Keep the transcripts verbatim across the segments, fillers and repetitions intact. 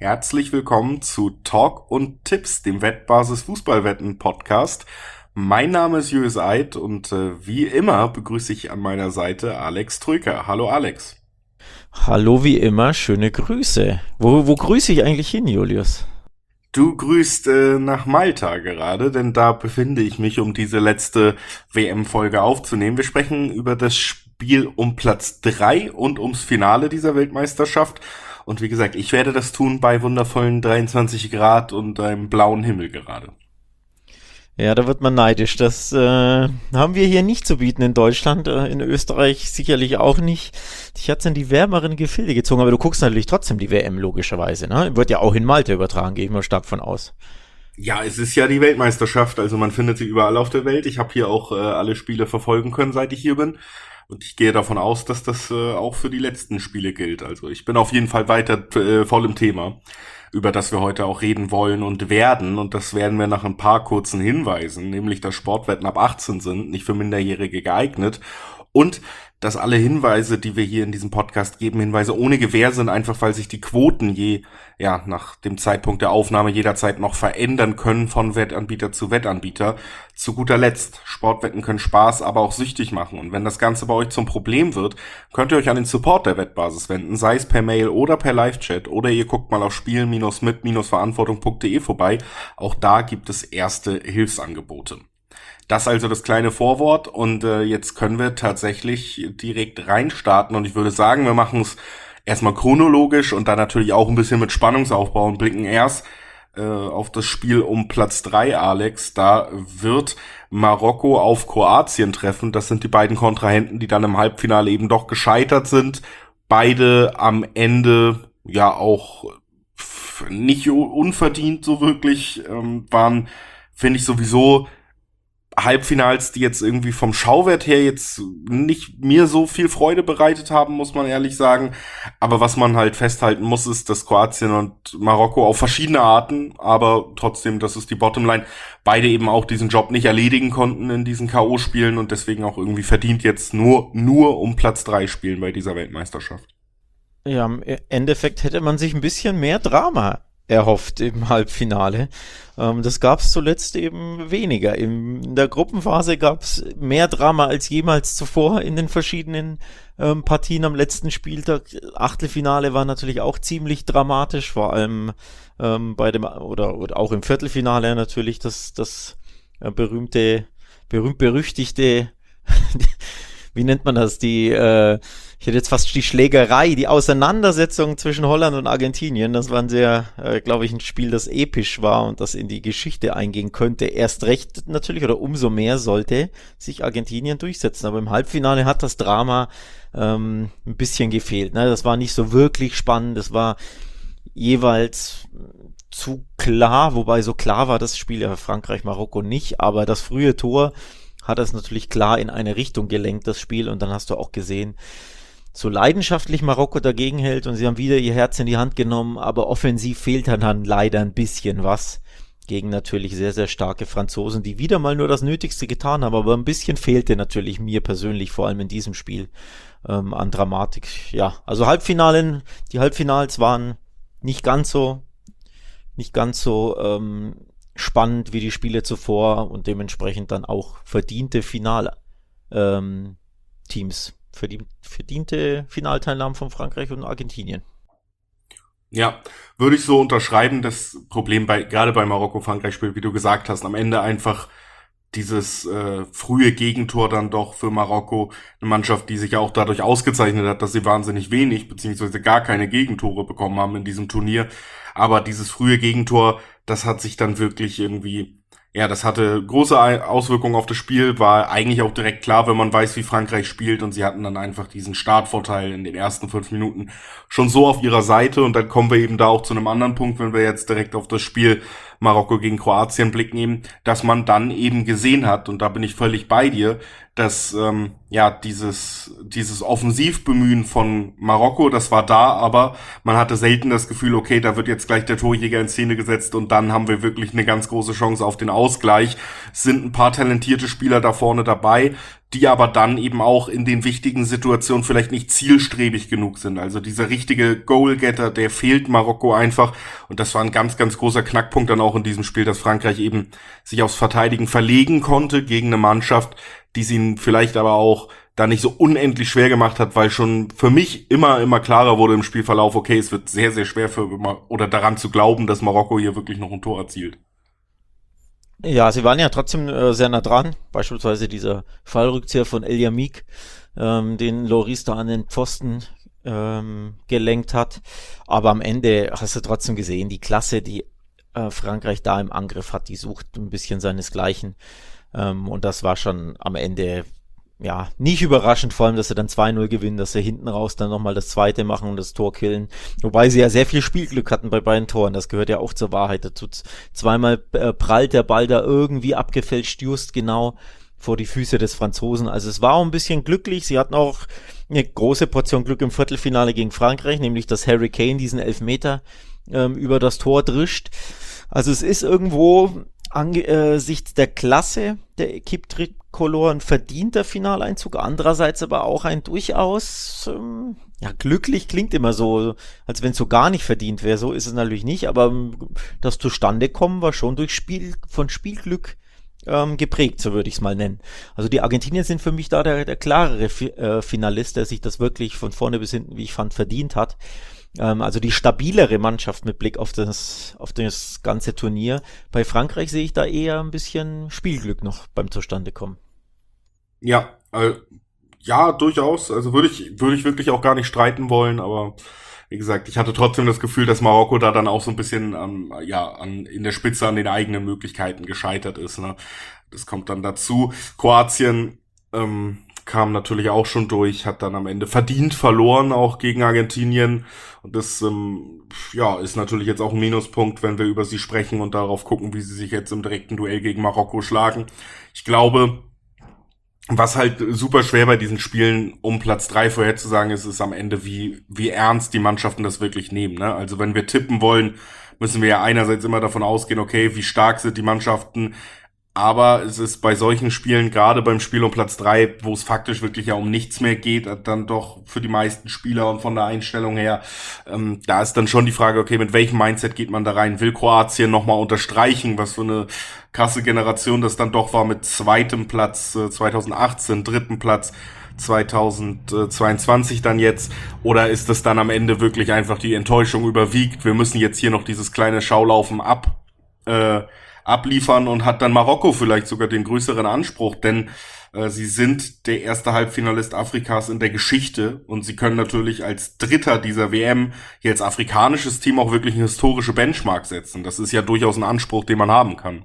herzlich willkommen zu Talk und Tipps, dem Wettbasis Fußballwetten Podcast. Mein Name ist Julius Eid und äh, wie immer begrüße ich an meiner Seite Alex Trüker. Hallo Alex. Hallo wie immer, schöne Grüße. Wo, wo grüße ich eigentlich hin, Julius? Du grüßt äh, nach Malta gerade, denn da befinde ich mich, um diese letzte W M-Folge aufzunehmen. Wir sprechen über das Spiel um Platz drei und ums Finale dieser Weltmeisterschaft. Und wie gesagt, ich werde das tun bei wundervollen dreiundzwanzig Grad und einem blauen Himmel gerade. Ja, da wird man neidisch. Das äh, haben wir hier nicht zu bieten in Deutschland, äh, in Österreich sicherlich auch nicht. Dich hat's in die wärmeren Gefilde gezogen, aber du guckst natürlich trotzdem die W M logischerweise, ne? Wird ja auch in Malta übertragen, gehe ich mal stark von aus. Ja, es ist ja die Weltmeisterschaft, also man findet sie überall auf der Welt. Ich habe hier auch äh, alle Spiele verfolgen können, seit ich hier bin. Und ich gehe davon aus, dass das äh, auch für die letzten Spiele gilt. Also ich bin auf jeden Fall weiter äh, voll im Thema, über das wir heute auch reden wollen und werden. Und das werden wir nach ein paar kurzen Hinweisen, nämlich dass Sportwetten ab achtzehn sind, nicht für Minderjährige geeignet. Und dass alle Hinweise, die wir hier in diesem Podcast geben, Hinweise ohne Gewähr sind, einfach weil sich die Quoten je, ja, nach dem Zeitpunkt der Aufnahme jederzeit noch verändern können von Wettanbieter zu Wettanbieter. Zu guter Letzt, Sportwetten können Spaß, aber auch süchtig machen. Und wenn das Ganze bei euch zum Problem wird, könnt ihr euch an den Support der Wettbasis wenden, sei es per Mail oder per Live-Chat, oder ihr guckt mal auf spielen mit verantwortung punkt de vorbei. Auch da gibt es erste Hilfsangebote. Das also das kleine Vorwort und äh, jetzt können wir tatsächlich direkt reinstarten und ich würde sagen, wir machen es erstmal chronologisch und dann natürlich auch ein bisschen mit Spannungsaufbau und blicken erst äh, auf das Spiel um Platz drei, Alex. Da wird Marokko auf Kroatien treffen. Das sind die beiden Kontrahenten, die dann im Halbfinale eben doch gescheitert sind. Beide am Ende ja auch nicht unverdient so wirklich, ähm, waren, finde ich sowieso, Halbfinals, die jetzt irgendwie vom Schauwert her jetzt nicht mir so viel Freude bereitet haben, muss man ehrlich sagen. Aber was man halt festhalten muss, ist, dass Kroatien und Marokko auf verschiedene Arten, aber trotzdem, das ist die Bottomline, beide eben auch diesen Job nicht erledigen konnten in diesen K O-Spielen und deswegen auch irgendwie verdient jetzt nur, nur um Platz drei spielen bei dieser Weltmeisterschaft. Ja, im Endeffekt hätte man sich ein bisschen mehr Drama erhofft im Halbfinale. Ähm, das gab es zuletzt eben weniger. Im, in der Gruppenphase gab es mehr Drama als jemals zuvor in den verschiedenen ähm, Partien am letzten Spieltag. Achtelfinale war natürlich auch ziemlich dramatisch, vor allem ähm, bei dem, oder, oder auch im Viertelfinale natürlich das, das äh, berühmte, berühmt-berüchtigte, wie nennt man das, die, äh, ich hätte jetzt fast die Schlägerei, die Auseinandersetzung zwischen Holland und Argentinien. Das war ein sehr, äh, glaube ich, ein Spiel, das episch war und das in die Geschichte eingehen könnte. Erst recht natürlich oder umso mehr sollte sich Argentinien durchsetzen. Aber im Halbfinale hat das Drama ähm, ein bisschen gefehlt. Ne? Das war nicht so wirklich spannend. Das war jeweils zu klar, wobei so klar war das Spiel ja Frankreich-Marokko nicht. Aber das frühe Tor hat es natürlich klar in eine Richtung gelenkt, das Spiel. Und dann hast du auch gesehen, so leidenschaftlich Marokko dagegen hält und sie haben wieder ihr Herz in die Hand genommen, aber offensiv fehlt dann leider ein bisschen was gegen natürlich sehr, sehr starke Franzosen, die wieder mal nur das Nötigste getan haben, aber ein bisschen fehlte natürlich mir persönlich, vor allem in diesem Spiel, ähm, an Dramatik. Ja, also Halbfinalen, die Halbfinals waren nicht ganz so, nicht ganz so ähm, spannend wie die Spiele zuvor und dementsprechend dann auch verdiente Finalteams. Ähm, Teams. Verdiente Finalteilnahmen von Frankreich und Argentinien. Ja, würde ich so unterschreiben. Das Problem bei gerade bei Marokko-Frankreich-Spiel, wie du gesagt hast, am Ende einfach dieses äh, frühe Gegentor dann doch für Marokko, eine Mannschaft, die sich ja auch dadurch ausgezeichnet hat, dass sie wahnsinnig wenig beziehungsweise gar keine Gegentore bekommen haben in diesem Turnier. Aber dieses frühe Gegentor, das hat sich dann wirklich irgendwie, ja, das hatte große Auswirkungen auf das Spiel, war eigentlich auch direkt klar, wenn man weiß, wie Frankreich spielt und sie hatten dann einfach diesen Startvorteil in den ersten fünf Minuten schon so auf ihrer Seite und dann kommen wir eben da auch zu einem anderen Punkt, wenn wir jetzt direkt auf das Spiel Marokko gegen Kroatien blicken eben, dass man dann eben gesehen hat und da bin ich völlig bei dir, dass ähm, ja dieses dieses Offensivbemühen von Marokko, das war da, aber man hatte selten das Gefühl, okay, da wird jetzt gleich der Torjäger in Szene gesetzt und dann haben wir wirklich eine ganz große Chance auf den Ausgleich. Es sind ein paar talentierte Spieler da vorne dabei, die aber dann eben auch in den wichtigen Situationen vielleicht nicht zielstrebig genug sind. Also dieser richtige Goalgetter, der fehlt Marokko einfach. Und das war ein ganz, ganz großer Knackpunkt dann auch in diesem Spiel, dass Frankreich eben sich aufs Verteidigen verlegen konnte gegen eine Mannschaft, die es ihnen vielleicht aber auch da nicht so unendlich schwer gemacht hat, weil schon für mich immer, immer klarer wurde im Spielverlauf, okay, es wird sehr, sehr schwer für, oder daran zu glauben, dass Marokko hier wirklich noch ein Tor erzielt. Ja, sie waren ja trotzdem äh, sehr nah dran. Beispielsweise dieser Fallrückzieher von El Yamik, ähm, den Loris da an den Pfosten ähm, gelenkt hat. Aber am Ende hast du trotzdem gesehen, die Klasse, die äh, Frankreich da im Angriff hat, die sucht ein bisschen seinesgleichen. Ähm, und das war schon am Ende ja, nicht überraschend, vor allem, dass sie dann zwei null gewinnen, dass sie hinten raus dann nochmal das zweite machen und das Tor killen. Wobei sie ja sehr viel Spielglück hatten bei beiden Toren, das gehört ja auch zur Wahrheit dazu. Zweimal äh, prallt der Ball da irgendwie abgefälscht just genau vor die Füße des Franzosen. Also es war auch ein bisschen glücklich. Sie hatten auch eine große Portion Glück im Viertelfinale gegen Frankreich, nämlich dass Harry Kane diesen Elfmeter ähm, über das Tor drischt. Also es ist irgendwo angesichts der Klasse der Equipe Tricolore ein verdienter Finaleinzug, andererseits aber auch ein durchaus, ähm, ja, glücklich klingt immer so, als wenn es so gar nicht verdient wäre, so ist es natürlich nicht, aber das Zustandekommen war schon durch Spiel, von Spielglück ähm, geprägt, so würde ich es mal nennen. Also die Argentinier sind für mich da der, der klarere Fi- äh, Finalist, der sich das wirklich von vorne bis hinten, wie ich fand, verdient hat. Also die stabilere Mannschaft mit Blick auf das, auf das ganze Turnier. Bei Frankreich sehe ich da eher ein bisschen Spielglück noch beim Zustandekommen. Ja, äh, ja, durchaus. Also würde ich, würde ich wirklich auch gar nicht streiten wollen, aber wie gesagt, ich hatte trotzdem das Gefühl, dass Marokko da dann auch so ein bisschen, ähm, ja, an, in der Spitze an den eigenen Möglichkeiten gescheitert ist, ne? Das kommt dann dazu. Kroatien, ähm, kam natürlich auch schon durch, hat dann am Ende verdient verloren, auch gegen Argentinien. Und das ähm, ja, ist natürlich jetzt auch ein Minuspunkt, wenn wir über sie sprechen und darauf gucken, wie sie sich jetzt im direkten Duell gegen Marokko schlagen. Ich glaube, was halt super schwer bei diesen Spielen, um Platz drei vorherzusagen ist, ist am Ende, wie wie ernst die Mannschaften das wirklich nehmen, ne? Also wenn wir tippen wollen, müssen wir ja einerseits immer davon ausgehen, okay, wie stark sind die Mannschaften, aber es ist bei solchen Spielen, gerade beim Spiel um Platz drei, wo es faktisch wirklich ja um nichts mehr geht, dann doch für die meisten Spieler und von der Einstellung her, ähm, da ist dann schon die Frage, okay, mit welchem Mindset geht man da rein? Will Kroatien nochmal unterstreichen, was für eine krasse Generation das dann doch war mit zweitem Platz äh, zwanzig achtzehn, dritten Platz zwanzig zweiundzwanzig dann jetzt, oder ist das dann am Ende wirklich einfach die Enttäuschung überwiegt? Wir müssen jetzt hier noch dieses kleine Schaulaufen ab, äh, abliefern und hat dann Marokko vielleicht sogar den größeren Anspruch, denn äh, sie sind der erste Halbfinalist Afrikas in der Geschichte und sie können natürlich als Dritter dieser W M hier als afrikanisches Team auch wirklich eine historische Benchmark setzen. Das ist ja durchaus ein Anspruch, den man haben kann.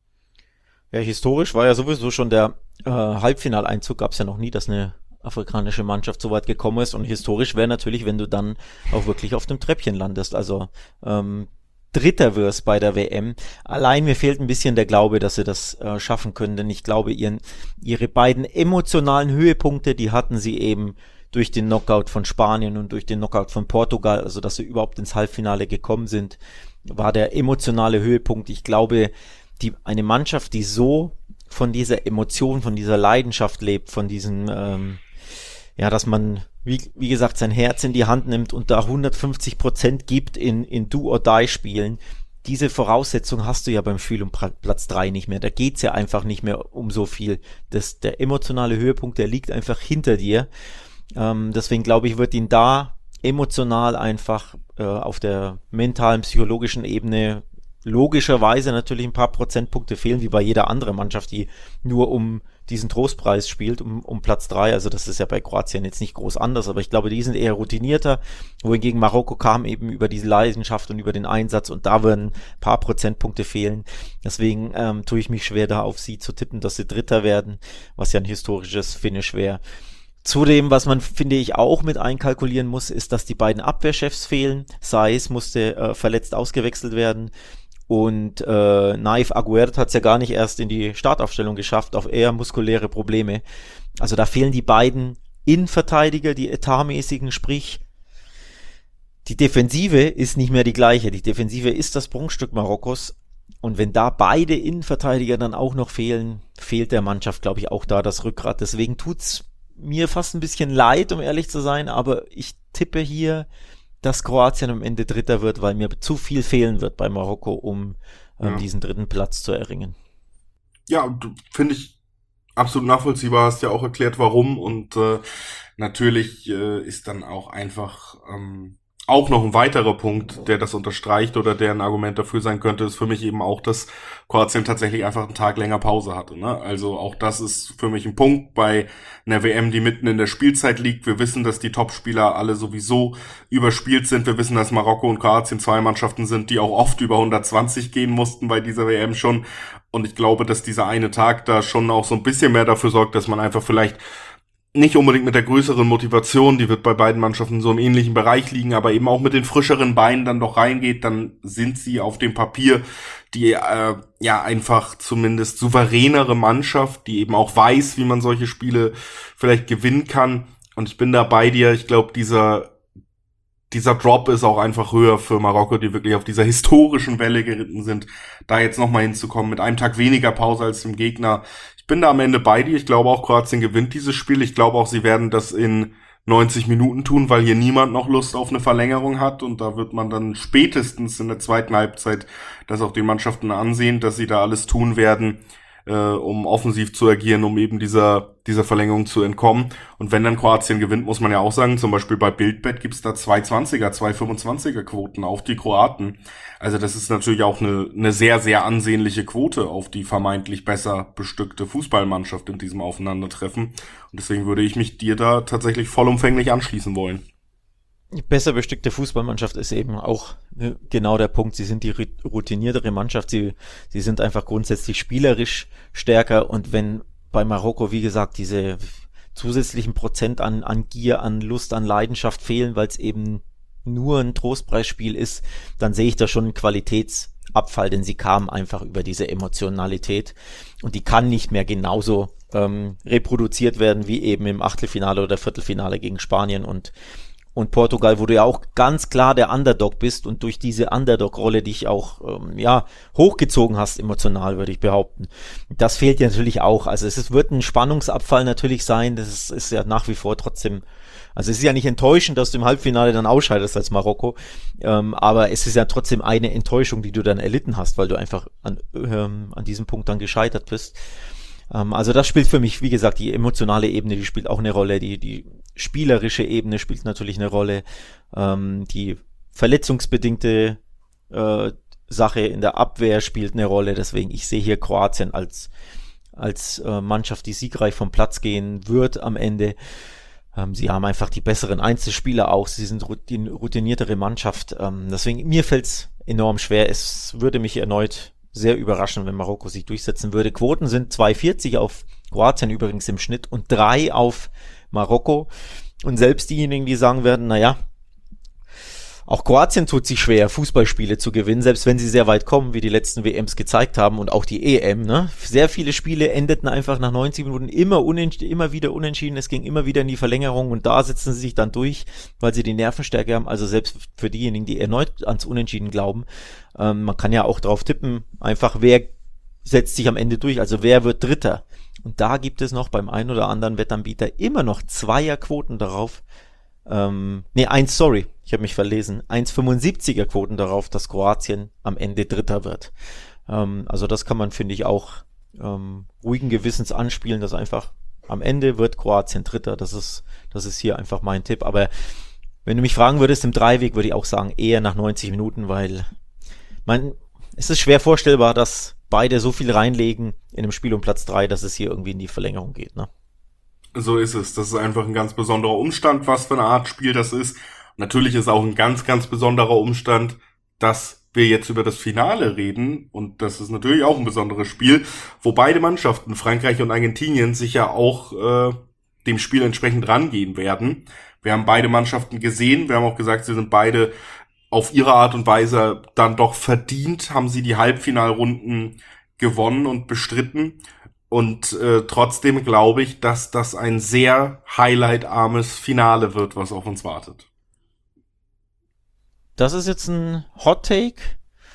Ja, historisch war ja sowieso schon der äh, Halbfinaleinzug, gab es ja noch nie, dass eine afrikanische Mannschaft so weit gekommen ist, und historisch wäre natürlich, wenn du dann auch wirklich auf dem Treppchen landest, also ähm, Dritter wirst bei der W M. Allein mir fehlt ein bisschen der Glaube, dass sie das äh, schaffen können, denn ich glaube, ihren, ihre beiden emotionalen Höhepunkte, die hatten sie eben durch den Knockout von Spanien und durch den Knockout von Portugal, also dass sie überhaupt ins Halbfinale gekommen sind, war der emotionale Höhepunkt. Ich glaube, die, eine Mannschaft, die so von dieser Emotion, von dieser Leidenschaft lebt, von diesem, ähm, ja, dass man, wie, wie gesagt, sein Herz in die Hand nimmt und da hundertfünfzig Prozent gibt in, in Do-or-Die-Spielen. Diese Voraussetzung hast du ja beim Spiel um Platz drei nicht mehr. Da geht's ja einfach nicht mehr um so viel. Das, der emotionale Höhepunkt, der liegt einfach hinter dir. Ähm, deswegen glaube ich, wird ihn da emotional einfach äh, auf der mentalen, psychologischen Ebene logischerweise natürlich ein paar Prozentpunkte fehlen, wie bei jeder anderen Mannschaft, die nur um diesen Trostpreis spielt, um, um Platz drei. Also das ist ja bei Kroatien jetzt nicht groß anders, aber ich glaube, die sind eher routinierter, wohingegen Marokko kam eben über diese Leidenschaft und über den Einsatz, und da würden ein paar Prozentpunkte fehlen. Deswegen ähm, tue ich mich schwer, da auf sie zu tippen, dass sie Dritter werden, was ja ein historisches Finish wäre. Zudem, was man, finde ich, auch mit einkalkulieren muss, ist, dass die beiden Abwehrchefs fehlen. Saiz musste äh, verletzt ausgewechselt werden. Und äh, Naif Aguerd hat es ja gar nicht erst in die Startaufstellung geschafft, auf eher muskuläre Probleme. Also da fehlen die beiden Innenverteidiger, die etatmäßigen, sprich die Defensive ist nicht mehr die gleiche. Die Defensive ist das Prunkstück Marokkos, Und wenn da beide Innenverteidiger dann auch noch fehlen, fehlt der Mannschaft, glaube ich, auch da das Rückgrat. Deswegen tut's mir fast ein bisschen leid, um ehrlich zu sein, aber ich tippe hier, dass Kroatien am Ende Dritter wird, weil mir zu viel fehlen wird bei Marokko, um ähm, Ja. diesen dritten Platz zu erringen. Ja, finde ich absolut nachvollziehbar, hast ja auch erklärt, warum. Und äh, natürlich äh, ist dann auch einfach ähm, auch noch ein weiterer Punkt, der das unterstreicht oder der ein Argument dafür sein könnte, ist für mich eben auch, dass Kroatien tatsächlich einfach einen Tag länger Pause hatte. Ne? Also auch das ist für mich ein Punkt bei einer W M, die mitten in der Spielzeit liegt. Wir wissen, dass die Topspieler alle sowieso überspielt sind. Wir wissen, dass Marokko und Kroatien zwei Mannschaften sind, die auch oft über hundertzwanzig gehen mussten bei dieser W M schon. Und ich glaube, dass dieser eine Tag da schon auch so ein bisschen mehr dafür sorgt, dass man einfach vielleicht nicht unbedingt mit der größeren Motivation, die wird bei beiden Mannschaften so im ähnlichen Bereich liegen, aber eben auch mit den frischeren Beinen dann doch reingeht, dann sind sie auf dem Papier die äh, ja einfach zumindest souveränere Mannschaft, die eben auch weiß, wie man solche Spiele vielleicht gewinnen kann. Und ich bin da bei dir, ich glaube, dieser dieser Drop ist auch einfach höher für Marokko, die wirklich auf dieser historischen Welle geritten sind, da jetzt nochmal hinzukommen mit einem Tag weniger Pause als dem Gegner. Ich bin da am Ende bei dir. Ich glaube auch, Kroatien gewinnt dieses Spiel. Ich glaube auch, sie werden das in neunzig Minuten tun, weil hier niemand noch Lust auf eine Verlängerung hat. Und da wird man dann spätestens in der zweiten Halbzeit das auch den Mannschaften ansehen, dass sie da alles tun werden, äh, um offensiv zu agieren, um eben dieser dieser Verlängerung zu entkommen. Und wenn dann Kroatien gewinnt, muss man ja auch sagen, zum Beispiel bei Bildbet gibt's da zwei zwanziger, zwei fünfundzwanziger Quoten auf die Kroaten. Also das ist natürlich auch eine, eine sehr, sehr ansehnliche Quote auf die vermeintlich besser bestückte Fußballmannschaft in diesem Aufeinandertreffen. Und deswegen würde ich mich dir da tatsächlich vollumfänglich anschließen wollen. Die besser bestückte Fußballmannschaft ist eben auch genau der Punkt. Sie sind die routiniertere Mannschaft. Sie, sie sind einfach grundsätzlich spielerisch stärker. Und wenn bei Marokko, wie gesagt, diese zusätzlichen Prozent an, an Gier, an Lust, an Leidenschaft fehlen, weil es eben nur ein Trostpreisspiel ist, dann sehe ich da schon einen Qualitätsabfall, denn sie kamen einfach über diese Emotionalität und die kann nicht mehr genauso ähm, reproduziert werden wie eben im Achtelfinale oder Viertelfinale gegen Spanien und Und Portugal, wo du ja auch ganz klar der Underdog bist und durch diese Underdog-Rolle dich auch ähm, ja hochgezogen hast, emotional, würde ich behaupten. Das fehlt dir natürlich auch. Also es ist, wird ein Spannungsabfall natürlich sein. Das ist, ist ja nach wie vor trotzdem, also es ist ja nicht enttäuschend, dass du im Halbfinale dann ausscheidest als Marokko, ähm, aber es ist ja trotzdem eine Enttäuschung, die du dann erlitten hast, weil du einfach an, ähm, an diesem Punkt dann gescheitert bist. Also das spielt für mich, wie gesagt, die emotionale Ebene, die spielt auch eine Rolle, die, die spielerische Ebene spielt natürlich eine Rolle, ähm, die verletzungsbedingte äh, Sache in der Abwehr spielt eine Rolle, deswegen ich sehe hier Kroatien als, als äh, Mannschaft, die siegreich vom Platz gehen wird am Ende. Ähm, sie haben einfach die besseren Einzelspieler auch, sie sind die routiniertere Mannschaft, ähm, deswegen mir fällt es enorm schwer, es würde mich erneut sehr überraschend, wenn Marokko sich durchsetzen würde. Quoten sind zwei vierzig auf Kroatien übrigens im Schnitt und drei auf Marokko. Und selbst diejenigen, die sagen werden, naja, auch Kroatien tut sich schwer, Fußballspiele zu gewinnen, selbst wenn sie sehr weit kommen, wie die letzten W Ms gezeigt haben und auch die E M. Ne? Sehr viele Spiele endeten einfach nach neunzig Minuten immer, unent- immer wieder unentschieden. Es ging immer wieder in die Verlängerung und da setzen sie sich dann durch, weil sie die Nervenstärke haben. Also selbst für diejenigen, die erneut ans Unentschieden glauben, ähm, man kann ja auch drauf tippen, einfach wer setzt sich am Ende durch, also wer wird Dritter. Und da gibt es noch beim einen oder anderen Wettanbieter immer noch Zweierquoten darauf, Ähm, nee, eins, sorry, ich habe mich verlesen. eins Komma fünfundsiebziger Quoten darauf, dass Kroatien am Ende Dritter wird. Ähm, also das kann man, finde ich, auch ähm, ruhigen Gewissens anspielen, dass einfach am Ende wird Kroatien Dritter. Das ist, das ist hier einfach mein Tipp. Aber wenn du mich fragen würdest im Dreiweg, würde ich auch sagen, eher nach neunzig Minuten, weil man, es ist schwer vorstellbar, dass beide so viel reinlegen in einem Spiel um Platz drei, dass es hier irgendwie in die Verlängerung geht, ne? So ist es. Das ist einfach ein ganz besonderer Umstand, was für eine Art Spiel das ist. Natürlich ist auch ein ganz, ganz besonderer Umstand, dass wir jetzt über das Finale reden. Und das ist natürlich auch ein besonderes Spiel, wo beide Mannschaften, Frankreich und Argentinien, sich ja auch äh, dem Spiel entsprechend rangehen werden. Wir haben beide Mannschaften gesehen. Wir haben auch gesagt, sie sind beide auf ihre Art und Weise dann doch verdient, haben sie die Halbfinalrunden gewonnen und bestritten. Und äh, trotzdem glaube ich, dass das ein sehr highlightarmes Finale wird, was auf uns wartet. Das ist jetzt ein Hot Take,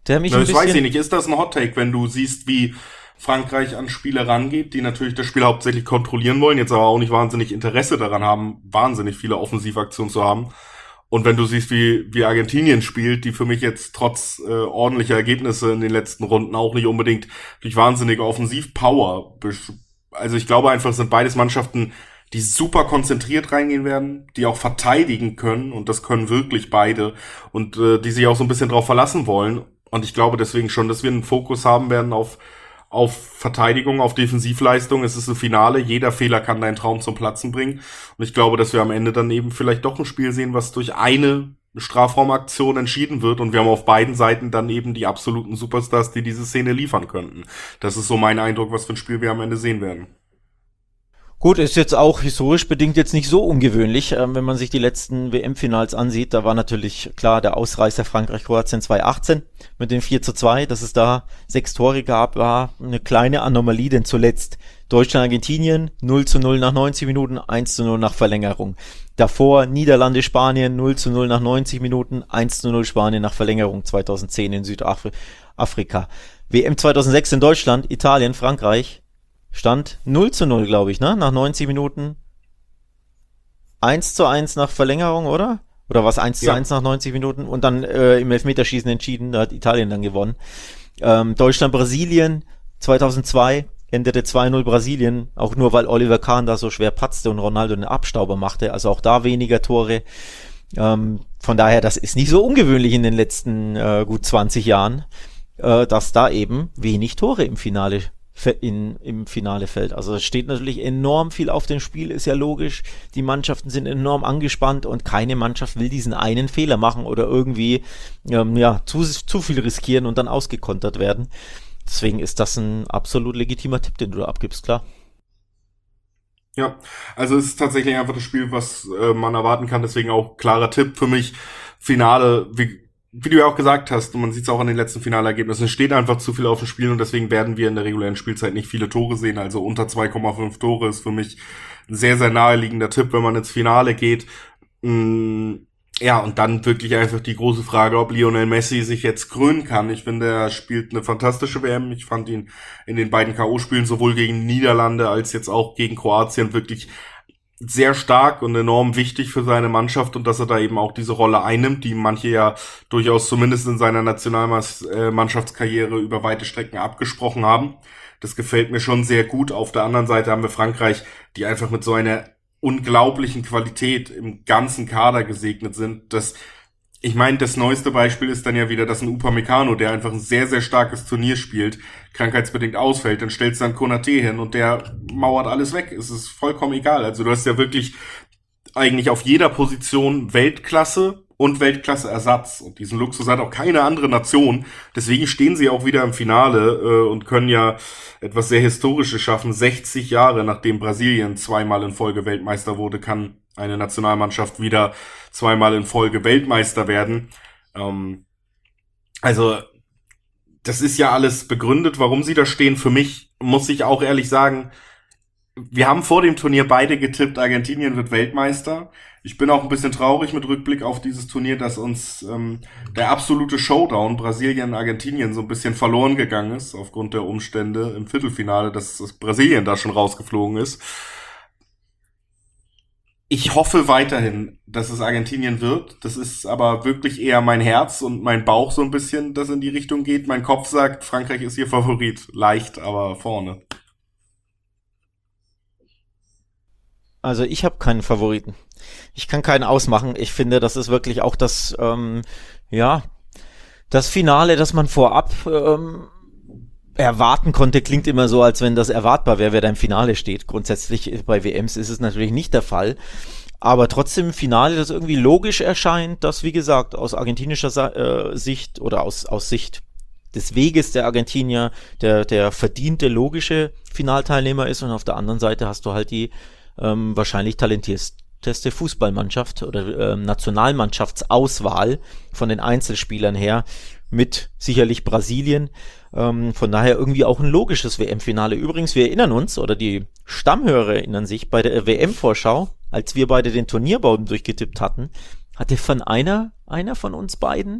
der mich Na, ein das bisschen... weiß ich nicht. Ist das ein Hot-Take, wenn du siehst, wie Frankreich an Spiele rangeht, die natürlich das Spiel hauptsächlich kontrollieren wollen, jetzt aber auch nicht wahnsinnig Interesse daran haben, wahnsinnig viele Offensivaktionen zu haben. Und wenn du siehst, wie, wie Argentinien spielt, die für mich jetzt trotz äh, ordentlicher Ergebnisse in den letzten Runden auch nicht unbedingt durch wahnsinnige Offensivpower, besch- also ich glaube einfach, es sind beides Mannschaften, die super konzentriert reingehen werden, die auch verteidigen können, und das können wirklich beide, und äh, die sich auch so ein bisschen drauf verlassen wollen. Und ich glaube deswegen schon, dass wir einen Fokus haben werden auf auf Verteidigung, auf Defensivleistung. Es ist ein Finale, jeder Fehler kann deinen Traum zum Platzen bringen. Und ich glaube, dass wir am Ende dann eben vielleicht doch ein Spiel sehen, was durch eine Strafraumaktion entschieden wird. Und wir haben auf beiden Seiten dann eben die absoluten Superstars, die diese Szene liefern könnten. Das ist so mein Eindruck, was für ein Spiel wir am Ende sehen werden. Gut, ist jetzt auch historisch bedingt jetzt nicht so ungewöhnlich, ähm, wenn man sich die letzten W M-Finals ansieht. Da war natürlich klar der Ausreißer Frankreich-Kroatien zweitausendachtzehn mit dem vier zu zwei, dass es da sechs Tore gab, war eine kleine Anomalie, denn zuletzt Deutschland-Argentinien null zu null nach neunzig Minuten, eins zu null nach Verlängerung. Davor Niederlande-Spanien null zu null nach neunzig Minuten, eins zu null Spanien nach Verlängerung zweitausendzehn in Südafrika. W M zweitausendsechs in Deutschland, Italien, Frankreich. Stand null zu null, glaube ich, ne? Nach neunzig Minuten. eins zu eins nach Verlängerung, oder? Oder was eins zu eins nach neunzig Minuten? Und dann äh, im Elfmeterschießen entschieden, da hat Italien dann gewonnen. Ähm, Deutschland-Brasilien zweitausendzwei endete zwei null Brasilien, auch nur weil Oliver Kahn da so schwer patzte und Ronaldo einen Abstauber machte, also auch da weniger Tore. Ähm, von daher, das ist nicht so ungewöhnlich in den letzten äh, gut zwanzig Jahren, äh, dass da eben wenig Tore im Finale In, im Finale fällt. Also es steht natürlich enorm viel auf dem Spiel, ist ja logisch. Die Mannschaften sind enorm angespannt und keine Mannschaft will diesen einen Fehler machen oder irgendwie ähm, ja, zu, zu viel riskieren und dann ausgekontert werden. Deswegen ist das ein absolut legitimer Tipp, den du da abgibst, klar. Ja, also es ist tatsächlich einfach das Spiel, was äh, man erwarten kann. Deswegen auch klarer Tipp für mich. Finale, wie Wie du ja auch gesagt hast, und man sieht es auch an den letzten Finalergebnissen, es steht einfach zu viel auf dem Spiel, und deswegen werden wir in der regulären Spielzeit nicht viele Tore sehen. Also unter zwei Komma fünf Tore ist für mich ein sehr, sehr naheliegender Tipp, wenn man ins Finale geht. Ja, und dann wirklich einfach die große Frage, ob Lionel Messi sich jetzt krönen kann. Ich finde, er spielt eine fantastische W M. Ich fand ihn in den beiden K O-Spielen sowohl gegen Niederlande als jetzt auch gegen Kroatien wirklich sehr stark und enorm wichtig für seine Mannschaft, und dass er da eben auch diese Rolle einnimmt, die manche ja durchaus zumindest in seiner Nationalmannschaftskarriere über weite Strecken abgesprochen haben. Das gefällt mir schon sehr gut. Auf der anderen Seite haben wir Frankreich, die einfach mit so einer unglaublichen Qualität im ganzen Kader gesegnet sind, dass ich meine, das neueste Beispiel ist dann ja wieder, dass ein Upamecano, der einfach ein sehr, sehr starkes Turnier spielt, krankheitsbedingt ausfällt, dann stellst du dann Konaté hin und der mauert alles weg. Es ist vollkommen egal. Also du hast ja wirklich eigentlich auf jeder Position Weltklasse und Weltklasse-Ersatz. Und diesen Luxus hat auch keine andere Nation. Deswegen stehen sie auch wieder im Finale äh, und können ja etwas sehr Historisches schaffen. sechzig Jahre nachdem Brasilien zweimal in Folge Weltmeister wurde, kann eine Nationalmannschaft wieder zweimal in Folge Weltmeister werden. Ähm, also das ist ja alles begründet, warum sie da stehen. Für mich muss ich auch ehrlich sagen, wir haben vor dem Turnier beide getippt, Argentinien wird Weltmeister. Ich bin auch ein bisschen traurig mit Rückblick auf dieses Turnier, dass uns ähm, der absolute Showdown Brasilien-Argentinien so ein bisschen verloren gegangen ist, aufgrund der Umstände im Viertelfinale, dass, dass Brasilien da schon rausgeflogen ist. Ich hoffe weiterhin, dass es Argentinien wird. Das ist aber wirklich eher mein Herz und mein Bauch so ein bisschen, das in die Richtung geht. Mein Kopf sagt, Frankreich ist ihr Favorit. Leicht, aber vorne. Also ich habe keinen Favoriten. Ich kann keinen ausmachen. Ich finde, das ist wirklich auch das, ähm, ja, das Finale, das man vorab ähm, erwarten konnte. Klingt immer so, als wenn das erwartbar wäre, wer da im Finale steht. Grundsätzlich bei W Ms ist es natürlich nicht der Fall. Aber trotzdem im Finale, das irgendwie logisch erscheint, dass, wie gesagt, aus argentinischer äh, Sicht oder aus, aus Sicht des Weges der Argentinier der, der verdiente, logische Finalteilnehmer ist. Und auf der anderen Seite hast du halt die ähm, wahrscheinlich talentierteste Fußballmannschaft oder ähm, Nationalmannschaftsauswahl von den Einzelspielern her mit sicherlich Brasilien. Ähm, von daher irgendwie auch ein logisches W M-Finale. Übrigens, wir erinnern uns, oder die Stammhörer erinnern sich, bei der W M-Vorschau, als wir beide den Turnierbaum durchgetippt hatten, hatte von einer, einer von uns beiden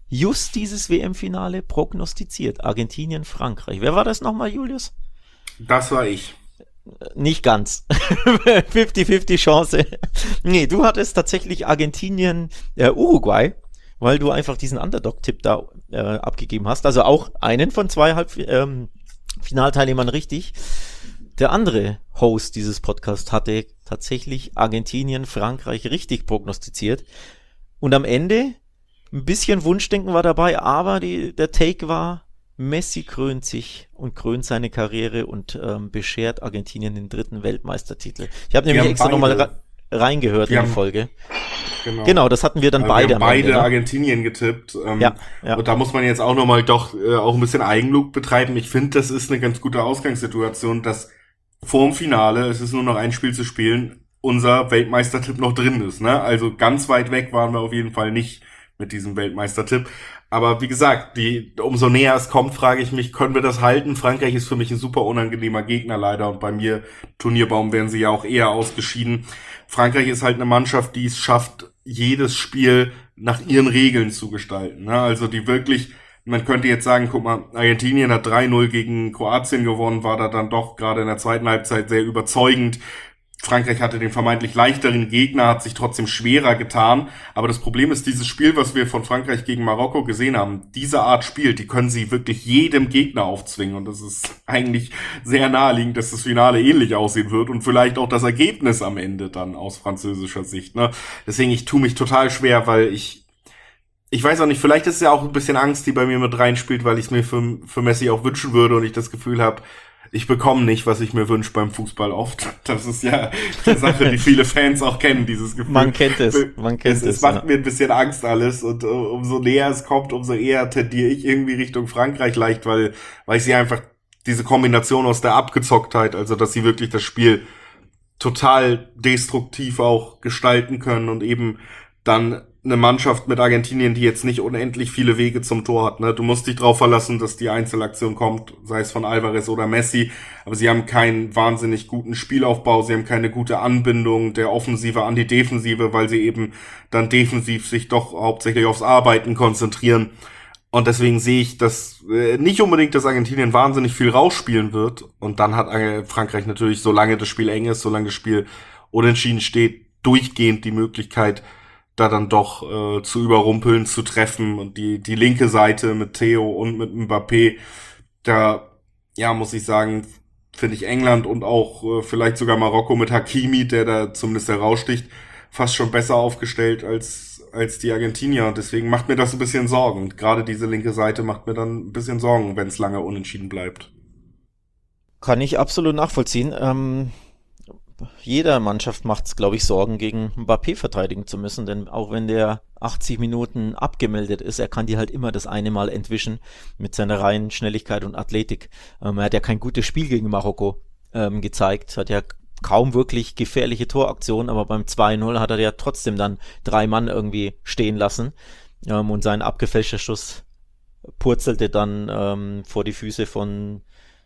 just dieses W M-Finale prognostiziert. Argentinien, Frankreich. Wer war das nochmal, Julius? Das war ich. Nicht ganz. fünfzig fünfzig Chance. Nee, du hattest tatsächlich Argentinien, äh, Uruguay, weil du einfach diesen Underdog-Tipp da äh, abgegeben hast. Also auch einen von zwei Halb ähm, Finalteilnehmern richtig. Der andere Host dieses Podcasts hatte tatsächlich Argentinien, Frankreich richtig prognostiziert. Und am Ende ein bisschen Wunschdenken war dabei, aber die, der Take war, Messi krönt sich und krönt seine Karriere und ähm, beschert Argentinien den dritten Weltmeistertitel. Ich habe nämlich extra nochmal re- reingehört die in die haben, Folge. Genau. genau, das hatten wir dann also beide. Wir haben beide Ende, Argentinien getippt. Ähm, ja, ja. Und da muss man jetzt auch nochmal doch äh, auch ein bisschen Eigenlob betreiben. Ich finde, das ist eine ganz gute Ausgangssituation, dass vorm Finale, es ist nur noch ein Spiel zu spielen, unser Weltmeistertipp noch drin ist. Ne? Also ganz weit weg waren wir auf jeden Fall nicht mit diesem Weltmeistertipp. Aber wie gesagt, die, umso näher es kommt, frage ich mich, können wir das halten? Frankreich ist für mich ein super unangenehmer Gegner leider und bei mir, Turnierbaum, wären sie ja auch eher ausgeschieden. Frankreich ist halt eine Mannschaft, die es schafft, jedes Spiel nach ihren Regeln zu gestalten. Ne? Also die wirklich, man könnte jetzt sagen, guck mal, Argentinien hat drei null gegen Kroatien gewonnen, war da dann doch gerade in der zweiten Halbzeit sehr überzeugend. Frankreich hatte den vermeintlich leichteren Gegner, hat sich trotzdem schwerer getan. Aber das Problem ist, dieses Spiel, was wir von Frankreich gegen Marokko gesehen haben, diese Art Spiel, die können sie wirklich jedem Gegner aufzwingen. Und das ist eigentlich sehr naheliegend, dass das Finale ähnlich aussehen wird und vielleicht auch das Ergebnis am Ende dann aus französischer Sicht. Ne? Deswegen, ich tue mich total schwer, weil ich Ich weiß auch nicht, vielleicht ist es ja auch ein bisschen Angst, die bei mir mit reinspielt, weil ich es mir für, für Messi auch wünschen würde und ich das Gefühl habe, ich bekomme nicht, was ich mir wünsche beim Fußball oft. Das ist ja eine Sache, die viele Fans auch kennen, dieses Gefühl. Man kennt es, man kennt es. Es, es macht ja. mir ein bisschen Angst alles und uh, umso näher es kommt, umso eher tendiere ich irgendwie Richtung Frankreich leicht, weil, weil ich sie einfach, diese Kombination aus der Abgezocktheit, also dass sie wirklich das Spiel total destruktiv auch gestalten können und eben dann eine Mannschaft mit Argentinien, die jetzt nicht unendlich viele Wege zum Tor hat. Ne? Du musst dich drauf verlassen, dass die Einzelaktion kommt, sei es von Alvarez oder Messi. Aber sie haben keinen wahnsinnig guten Spielaufbau, sie haben keine gute Anbindung der Offensive an die Defensive, weil sie eben dann defensiv sich doch hauptsächlich aufs Arbeiten konzentrieren. Und deswegen sehe ich, dass äh, nicht unbedingt, dass Argentinien wahnsinnig viel rausspielen wird. Und dann hat äh, Frankreich natürlich, solange das Spiel eng ist, solange das Spiel unentschieden steht, durchgehend die Möglichkeit, da dann doch äh, zu überrumpeln, zu treffen. Und die die linke Seite mit Theo und mit Mbappé, da, ja, muss ich sagen, finde ich England und auch äh, vielleicht sogar Marokko mit Hakimi, der da zumindest heraussticht, fast schon besser aufgestellt als als die Argentinier. Und deswegen macht mir das ein bisschen Sorgen. Und gerade diese linke Seite macht mir dann ein bisschen Sorgen, wenn es lange unentschieden bleibt. Kann ich absolut nachvollziehen. Ähm Jeder Mannschaft macht es, glaube ich, Sorgen, gegen Mbappé verteidigen zu müssen, denn auch wenn der achtzig Minuten abgemeldet ist, er kann die halt immer das eine Mal entwischen mit seiner reinen Schnelligkeit und Athletik. Ähm, er hat ja kein gutes Spiel gegen Marokko ähm, gezeigt, hat ja kaum wirklich gefährliche Toraktionen, aber beim zwei null hat er ja trotzdem dann drei Mann irgendwie stehen lassen ähm, und sein abgefälschter Schuss purzelte dann ähm, vor die Füße von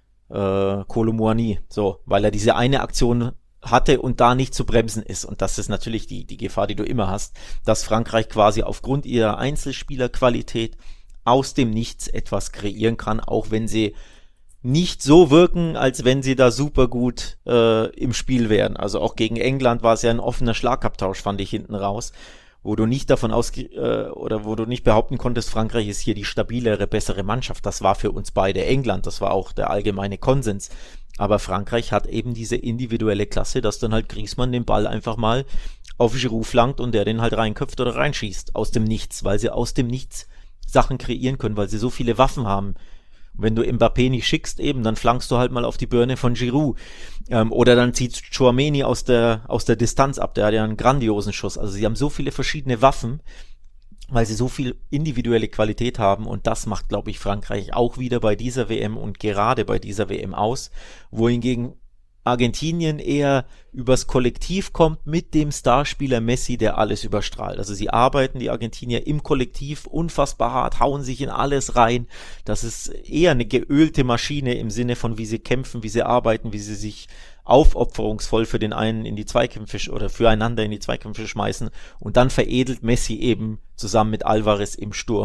äh, Kolo Muani, so, weil er diese eine Aktion hatte und da nicht zu bremsen ist. Und das ist natürlich die, die Gefahr, die du immer hast, dass Frankreich quasi aufgrund ihrer Einzelspielerqualität aus dem Nichts etwas kreieren kann, auch wenn sie nicht so wirken, als wenn sie da super gut äh, im Spiel wären. Also auch gegen England war es ja ein offener Schlagabtausch, fand ich hinten raus, wo du nicht davon aus äh, oder wo du nicht behaupten konntest, Frankreich ist hier die stabilere, bessere Mannschaft. Das war für uns beide England, das war auch der allgemeine Konsens. Aber Frankreich hat eben diese individuelle Klasse, dass dann halt Griezmann den Ball einfach mal auf Giroud flankt und der den halt reinköpft oder reinschießt aus dem Nichts, weil sie aus dem Nichts Sachen kreieren können, weil sie so viele Waffen haben. Und wenn du Mbappé nicht schickst eben, dann flankst du halt mal auf die Birne von Giroud. Ähm, oder dann zieht Tchouaméni aus der, aus der Distanz ab, der hat ja einen grandiosen Schuss. Also sie haben so viele verschiedene Waffen, weil sie so viel individuelle Qualität haben und das macht, glaube ich, Frankreich auch wieder bei dieser W M und gerade bei dieser W M aus, wohingegen Argentinien eher übers Kollektiv kommt mit dem Starspieler Messi, der alles überstrahlt. Also sie arbeiten, die Argentinier, im Kollektiv unfassbar hart, hauen sich in alles rein. Das ist eher eine geölte Maschine im Sinne von, wie sie kämpfen, wie sie arbeiten, wie sie sich aufopferungsvoll für den einen in die Zweikämpfe oder füreinander in die Zweikämpfe schmeißen und dann veredelt Messi eben zusammen mit Alvarez im Sturm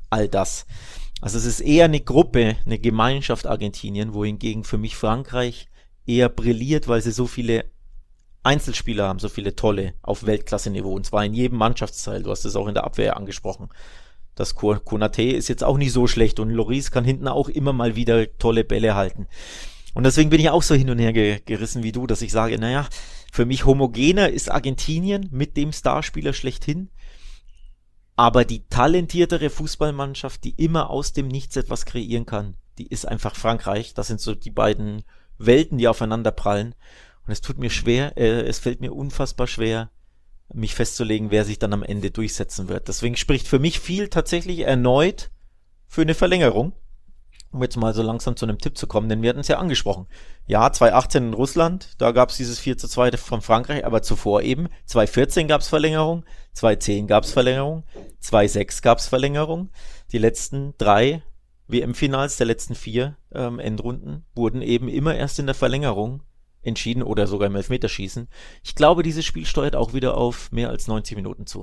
all das. Also es ist eher eine Gruppe, eine Gemeinschaft Argentinien, wohingegen für mich Frankreich eher brilliert, weil sie so viele Einzelspieler haben, so viele tolle auf Weltklasse-Niveau, und zwar in jedem Mannschaftsteil. Du hast es auch in der Abwehr angesprochen. Das Konaté ist jetzt auch nicht so schlecht und Lloris kann hinten auch immer mal wieder tolle Bälle halten. Und deswegen bin ich auch so hin und her ge- gerissen wie du, dass ich sage, naja, für mich homogener ist Argentinien mit dem Starspieler schlechthin, aber die talentiertere Fußballmannschaft, die immer aus dem Nichts etwas kreieren kann, die ist einfach Frankreich. Das sind so die beiden Welten, die aufeinander prallen. Und es tut mir schwer, äh, es fällt mir unfassbar schwer, mich festzulegen, wer sich dann am Ende durchsetzen wird. Deswegen spricht für mich viel tatsächlich erneut für eine Verlängerung, um jetzt mal so langsam zu einem Tipp zu kommen, denn wir hatten es ja angesprochen. Ja, zwanzig achtzehn in Russland, da gab es dieses vier zu zwei von Frankreich, aber zuvor eben, zwanzig vierzehn gab es Verlängerung, zwanzig zehn gab es Verlängerung, zwanzig sechs gab es Verlängerung. Die letzten drei W M-Finals der letzten vier ähm, Endrunden wurden eben immer erst in der Verlängerung entschieden oder sogar im Elfmeterschießen. Ich glaube, dieses Spiel steuert auch wieder auf mehr als neunzig Minuten zu.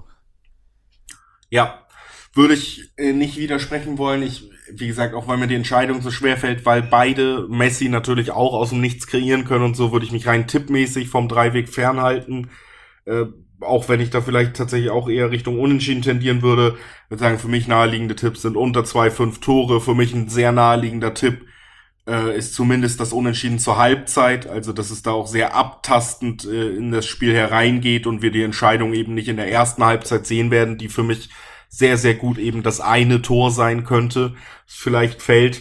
Ja, würde ich äh, nicht widersprechen wollen. Ich, wie gesagt, auch weil mir die Entscheidung so schwer fällt, weil beide Messi natürlich auch aus dem Nichts kreieren können und so, würde ich mich rein tippmäßig vom Dreiweg fernhalten. Äh, auch wenn ich da vielleicht tatsächlich auch eher Richtung Unentschieden tendieren würde. Ich würde sagen, für mich naheliegende Tipps sind unter zwei Komma fünf Tore. Für mich ein sehr naheliegender Tipp äh, ist zumindest das Unentschieden zur Halbzeit. Also, dass es da auch sehr abtastend äh, in das Spiel hereingeht und wir die Entscheidung eben nicht in der ersten Halbzeit sehen werden, die für mich sehr, sehr gut eben das eine Tor sein könnte, das vielleicht fällt.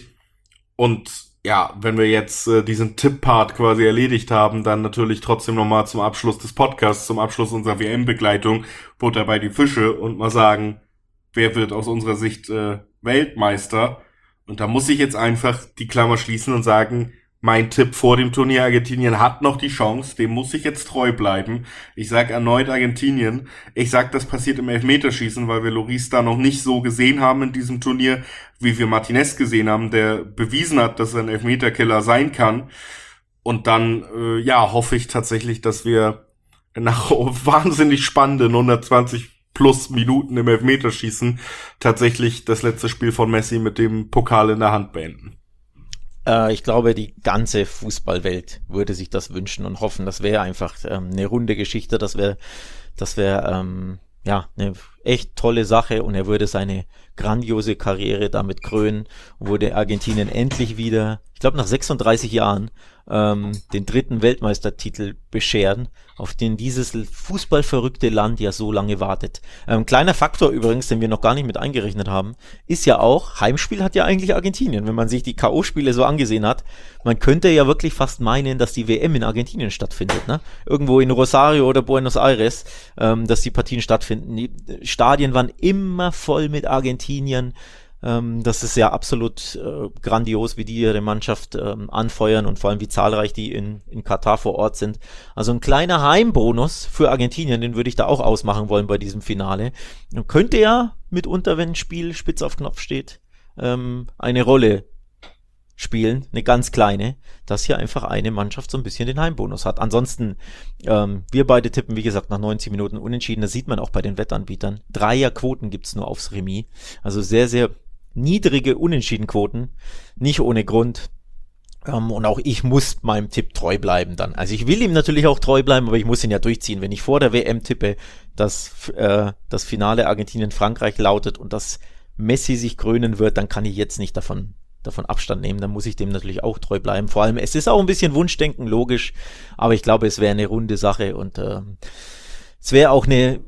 Und ja, wenn wir jetzt äh, diesen Tipp-Part quasi erledigt haben, dann natürlich trotzdem nochmal zum Abschluss des Podcasts, zum Abschluss unserer W M-Begleitung, Butter bei die Fische und mal sagen, wer wird aus unserer Sicht äh, Weltmeister? Und da muss ich jetzt einfach die Klammer schließen und sagen, mein Tipp vor dem Turnier, Argentinien hat noch die Chance, dem muss ich jetzt treu bleiben. Ich sag erneut Argentinien. Ich sag, das passiert im Elfmeterschießen, weil wir Lloris da noch nicht so gesehen haben in diesem Turnier, wie wir Martinez gesehen haben, der bewiesen hat, dass er ein Elfmeterkiller sein kann. Und dann, äh, ja, hoffe ich tatsächlich, dass wir nach wahnsinnig spannenden hundertzwanzig plus Minuten im Elfmeterschießen tatsächlich das letzte Spiel von Messi mit dem Pokal in der Hand beenden. Ich glaube, die ganze Fußballwelt würde sich das wünschen und hoffen. Das wäre einfach ähm, eine runde Geschichte. Das wäre, das wäre ähm, ja eine echt tolle Sache und er würde seine grandiose Karriere damit krönen, würde Argentinien endlich wieder, ich glaube nach sechsunddreißig Jahren, ähm, den dritten Weltmeistertitel bescheren, auf den dieses fußballverrückte Land ja so lange wartet. Ähm, kleiner Faktor übrigens, den wir noch gar nicht mit eingerechnet haben, ist ja auch, Heimspiel hat ja eigentlich Argentinien, wenn man sich die K O-Spiele so angesehen hat. Man könnte ja wirklich fast meinen, dass die W M in Argentinien stattfindet, ne? Irgendwo in Rosario oder Buenos Aires, ähm, dass die Partien stattfinden. Die Stadien waren immer voll mit Argentiniern. Ähm, das ist ja absolut äh, grandios, wie die ihre Mannschaft ähm, anfeuern und vor allem wie zahlreich die in, in Katar vor Ort sind. Also ein kleiner Heimbonus für Argentinien, den würde ich da auch ausmachen wollen bei diesem Finale. Und könnte ja mitunter, wenn ein Spiel spitz auf Knopf steht, ähm, eine Rolle spielen, eine ganz kleine, dass hier einfach eine Mannschaft so ein bisschen den Heimbonus hat. Ansonsten, ähm, wir beide tippen, wie gesagt, nach neunzig Minuten unentschieden. Das sieht man auch bei den Wettanbietern. Dreierquoten gibt's nur aufs Remis. Also sehr, sehr niedrige Unentschiedenquoten. Nicht ohne Grund. Ähm, und auch ich muss meinem Tipp treu bleiben dann. Also ich will ihm natürlich auch treu bleiben, aber ich muss ihn ja durchziehen. Wenn ich vor der W M tippe, dass äh, das Finale Argentinien-Frankreich lautet und dass Messi sich krönen wird, dann kann ich jetzt nicht davon davon Abstand nehmen, dann muss ich dem natürlich auch treu bleiben. Vor allem, es ist auch ein bisschen Wunschdenken, logisch, aber ich glaube, es wäre eine runde Sache und äh, es wäre auch eine,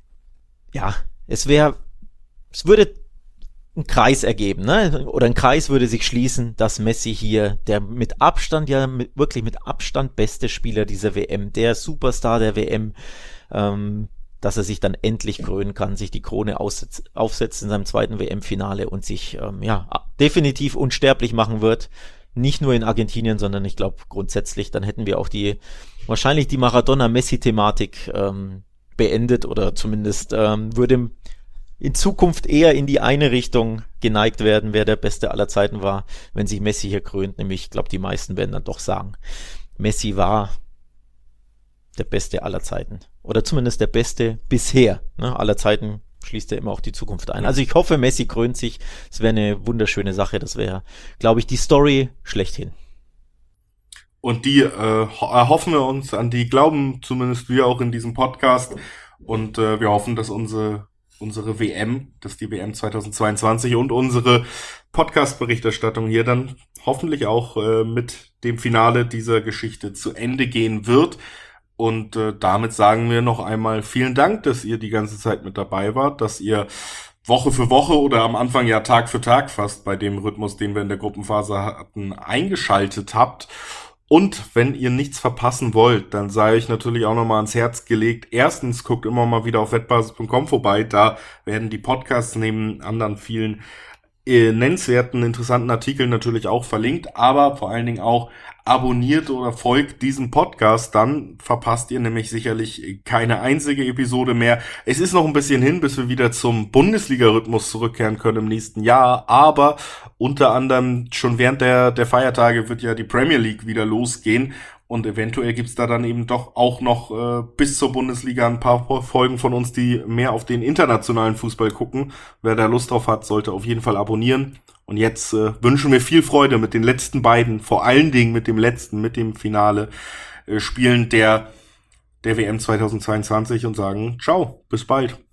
ja, es wäre, es würde einen Kreis ergeben, ne? Oder ein Kreis würde sich schließen, dass Messi hier, der mit Abstand, ja mit, wirklich mit Abstand beste Spieler dieser W M, der Superstar der W M, ähm, dass er sich dann endlich krönen kann, sich die Krone aussetz, aufsetzt in seinem zweiten W M-Finale und sich ähm, ja definitiv unsterblich machen wird. Nicht nur in Argentinien, sondern ich glaube grundsätzlich, dann hätten wir auch die wahrscheinlich die Maradona-Messi-Thematik ähm, beendet oder zumindest ähm, würde in Zukunft eher in die eine Richtung geneigt werden, wer der Beste aller Zeiten war, wenn sich Messi hier krönt. Nämlich, ich glaube, die meisten werden dann doch sagen, Messi war der Beste aller Zeiten. Oder zumindest der Beste bisher. Ne? Aller Zeiten schließt er immer auch die Zukunft ein. Also ich hoffe, Messi krönt sich. Das wäre eine wunderschöne Sache. Das wäre, glaube ich, die Story schlechthin. Und die äh, erhoffen wir uns, an die glauben zumindest wir auch in diesem Podcast. Und äh, wir hoffen, dass unsere unsere W M, dass die W M zweitausendzweiundzwanzig und unsere Podcast-Berichterstattung hier dann hoffentlich auch äh, mit dem Finale dieser Geschichte zu Ende gehen wird. Und äh, damit sagen wir noch einmal vielen Dank, dass ihr die ganze Zeit mit dabei wart, dass ihr Woche für Woche oder am Anfang ja Tag für Tag fast bei dem Rhythmus, den wir in der Gruppenphase hatten, eingeschaltet habt. Und wenn ihr nichts verpassen wollt, dann sei euch natürlich auch nochmal ans Herz gelegt. Erstens, guckt immer mal wieder auf wettbasis punkt com vorbei. Da werden die Podcasts neben anderen vielen äh, nennenswerten, interessanten Artikeln natürlich auch verlinkt. Aber vor allen Dingen auch abonniert oder folgt diesem Podcast. Dann verpasst ihr nämlich sicherlich keine einzige Episode mehr. Es ist noch ein bisschen hin, bis wir wieder zum Bundesliga-Rhythmus zurückkehren können im nächsten Jahr. Aber unter anderem schon während der, der Feiertage wird ja die Premier League wieder losgehen. Und eventuell gibt's da dann eben doch auch noch äh, bis zur Bundesliga ein paar Folgen von uns, die mehr auf den internationalen Fußball gucken. Wer da Lust drauf hat, sollte auf jeden Fall abonnieren. Und jetzt äh, wünschen wir viel Freude mit den letzten beiden, vor allen Dingen mit dem letzten, mit dem Finale äh, Spielen der, der W M zweitausendzweiundzwanzig und sagen ciao, bis bald.